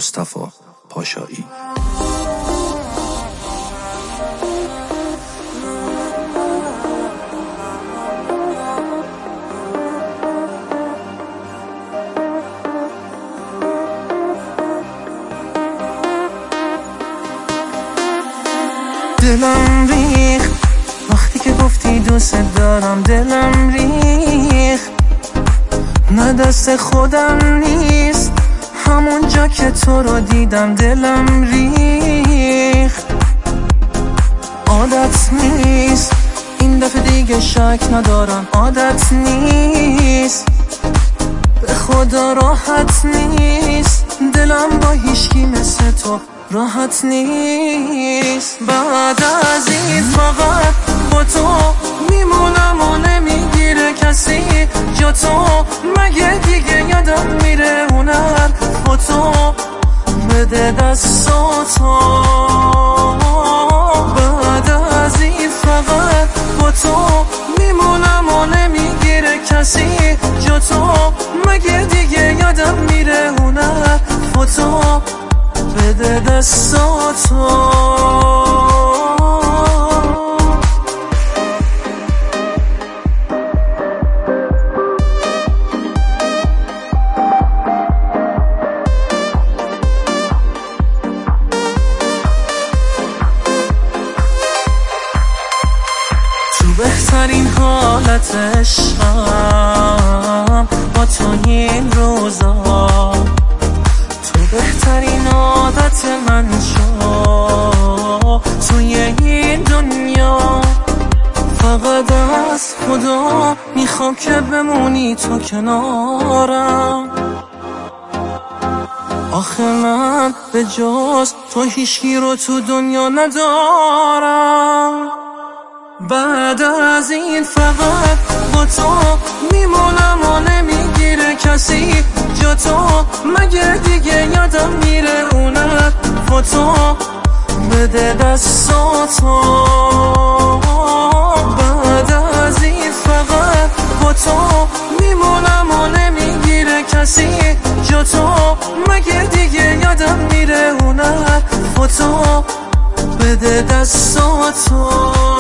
مصطفی پاشایی. دلم ریخ وقتی که گفتی دوست دارم، دلم ریخ نه دست خودم نیست، همون جا که تو رو دیدم دلم ریخ. عادت نیست این دفعه دیگه شک ندارم، عادت نیست به خدا راحت نیست، دلم با هیچکی مثل تو راحت نیست. بعد از این فقط با تو میمونم و نمیگیره کسی جا تو، مگه دیگه یادم میره هنر فوتو بده دستاتو. بعد از این فقط با تو میمونم و نمیگیره کسی جا تو، مگه دیگه یادم میره هنر فوتو بده دستاتو. تو بهترین حالت عشقم با تو این روزا، تو بهترین عادت من شو توی این دنیا. فقط از خدا میخوام که بمونی تو کنارم، آخه من به جز تو هیچکی رو تو دنیا ندارم. بعد از این فقط با تو میمونم و نمیگیره کسی جا تو، مگه دیگه یادم میره اونر فوتو بده دستاتو. بعد از این فقط با تو میمونم و نمیگیره کسی جا تو، مگه دیگه یادم میره اونر فوتو بده دستاتو.